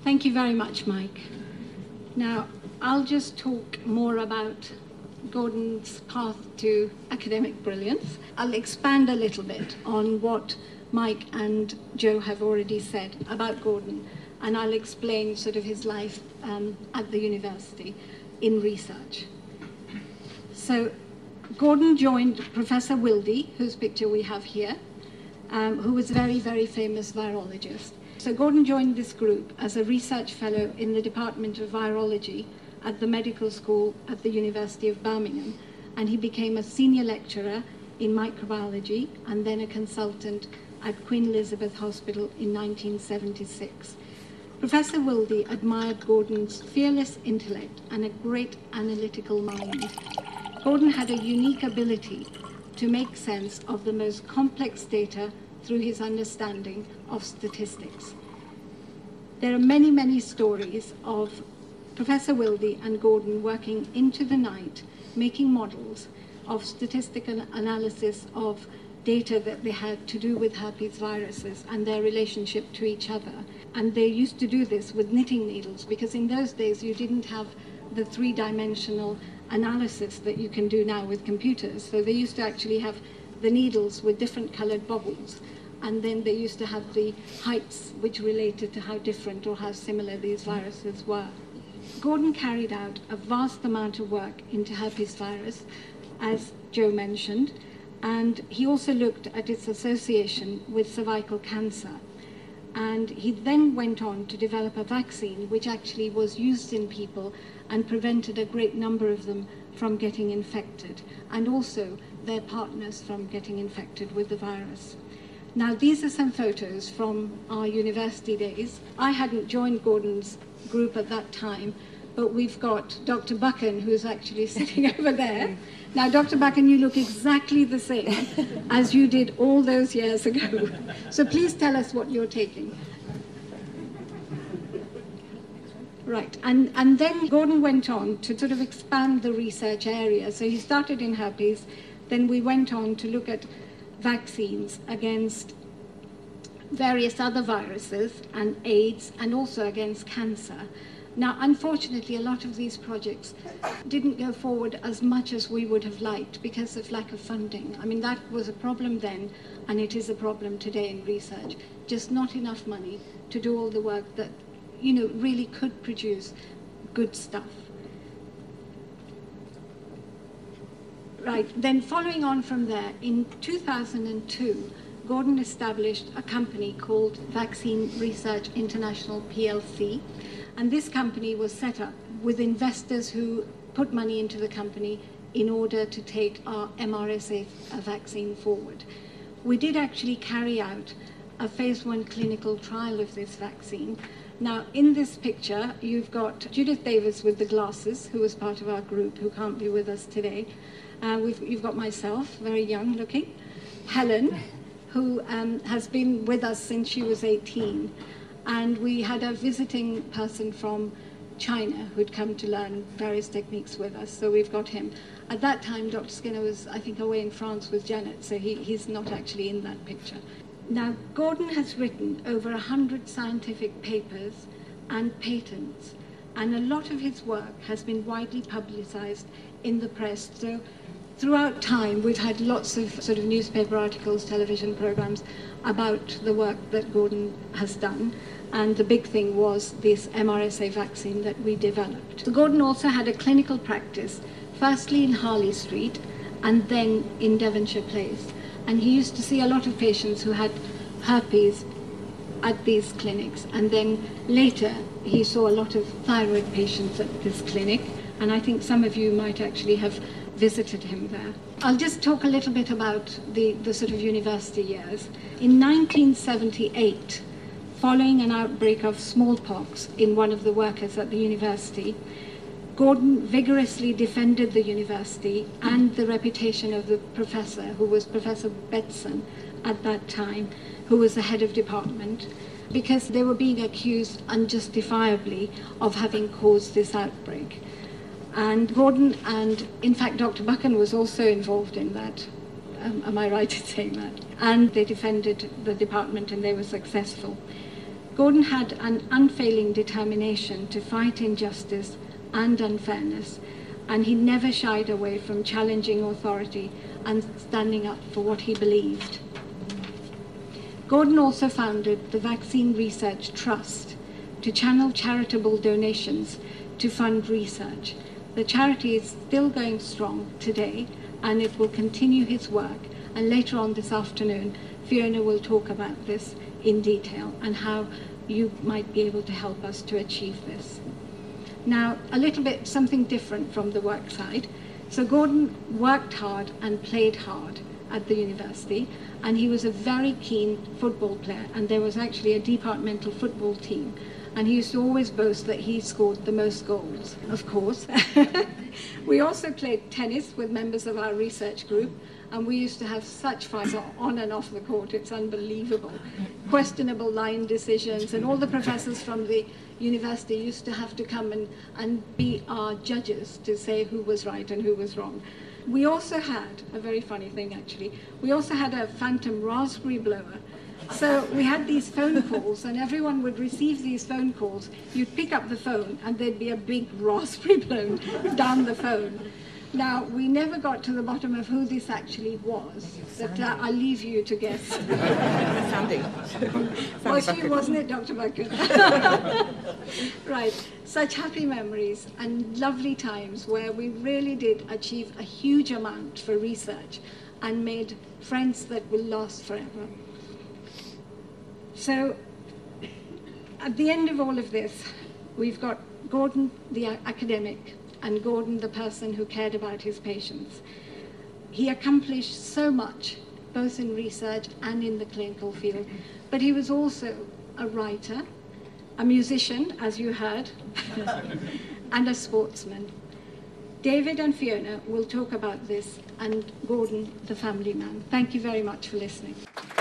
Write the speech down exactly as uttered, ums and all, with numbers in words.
Thank you very much, Mike. Now, I'll just talk more about Gordon's path to academic brilliance. I'll expand a little bit on what Mike and Joe have already said about Gordon, and I'll explain sort of his life um, at the university in research. So, Gordon joined Professor Wilde, whose picture we have here, um, who was a very, very famous virologist. So Gordon joined this group as a research fellow in the Department of Virology at the medical school at the University of Birmingham, and he became a senior lecturer in microbiology and then a consultant at Queen Elizabeth Hospital in nineteen seventy-six. Professor Wilde admired Gordon's fearless intellect and a great analytical mind. Gordon had a unique ability to make sense of the most complex data through his understanding of statistics. There are many, many stories of Professor Wilde and Gordon working into the night, making models of statistical analysis of data that they had to do with herpes viruses and their relationship to each other. And they used to do this with knitting needles, because in those days you didn't have the three-dimensional analysis that you can do now with computers. So they used to actually have the needles with different colored bubbles, and then they used to have the heights which related to how different or how similar these viruses were. Gordon carried out a vast amount of work into herpes virus, as Joe mentioned, and he also looked at its association with cervical cancer. And he then went on to develop a vaccine which actually was used in people and prevented a great number of them from getting infected, and also their partners from getting infected with the virus. Now, these are some photos from our university days. I hadn't joined Gordon's group at that time, but we've got Doctor Buchan, who's actually sitting over there. Now, Doctor Buchan, you look exactly the same as you did all those years ago. So please tell us what you're taking. Right, and, and then Gordon went on to sort of expand the research area. So he started in herpes, then we went on to look at vaccines against various other viruses and AIDS, and also against cancer. Now, unfortunately, a lot of these projects didn't go forward as much as we would have liked because of lack of funding. I mean, that was a problem then, and it is a problem today in research. Just not enough money to do all the work that, you know, really could produce good stuff. Right, then following on from there, in two thousand two, Gordon established a company called Vaccine Research International P L C, and this company was set up with investors who put money into the company in order to take our M R S A vaccine forward. We did actually carry out a phase one clinical trial of this vaccine. Now, in this picture, you've got Judith Davis with the glasses, who was part of our group, who can't be with us today. Uh, we've, you've got myself, very young looking, Helen, who um, has been with us since she was eighteen. And we had a visiting person from China who'd come to learn various techniques with us, so we've got him. At that time, Doctor Skinner was, I think, away in France with Janet, so he, he's not actually in that picture. Now, Gordon has written over a hundred scientific papers and patents, and a lot of his work has been widely publicized in the press. So throughout time, we've had lots of sort of newspaper articles, television programs about the work that Gordon has done. And the big thing was this M R S A vaccine that we developed. So Gordon also had a clinical practice, firstly in Harley Street and then in Devonshire Place. And he used to see a lot of patients who had herpes at these clinics. And then later, he saw a lot of thyroid patients at this clinic. And I think some of you might actually have visited him there. I'll just talk a little bit about the, the sort of university years. In nineteen seventy-eight, following an outbreak of smallpox in one of the workers at the university, Gordon vigorously defended the university and the reputation of the professor, who was Professor Betson at that time, who was the head of department, because they were being accused unjustifiably of having caused this outbreak. And Gordon and, in fact, Doctor Buchan was also involved in that. Um, am I right in saying that? And they defended the department and they were successful. Gordon had an unfailing determination to fight injustice and unfairness, and he never shied away from challenging authority and standing up for what he believed. Gordon also founded the Vaccine Research Trust to channel charitable donations to fund research. The charity is still going strong today, and it will continue his work. And later on this afternoon, Fiona will talk about this in detail and how you might be able to help us to achieve this. Now, a little bit something different from the work side. So Gordon worked hard and played hard at the university, and he was a very keen football player, and there was actually a departmental football team, and he used to always boast that he scored the most goals, of course. We also played tennis with members of our research group, and we used to have such fights on and off the court, it's unbelievable. Questionable line decisions, and all the professors from the university used to have to come and, and be our judges to say who was right and who was wrong. We also had, a very funny thing actually, we also had a phantom raspberry blower. So we had these phone calls, and everyone would receive these phone calls. You'd pick up the phone, and there'd be a big raspberry blown down the phone. Now, we never got to the bottom of who this actually was, but uh, I'll leave you to guess. Sandy. Well, she wasn't it, Doctor Bucket? Right, such happy memories and lovely times where we really did achieve a huge amount for research and made friends that will last forever. So, at the end of all of this, we've got Gordon, the academic, and Gordon, the person who cared about his patients. He accomplished so much, both in research and in the clinical field, but he was also a writer, a musician, as you heard, and a sportsman. David and Fiona will talk about this, and Gordon, the family man. Thank you very much for listening.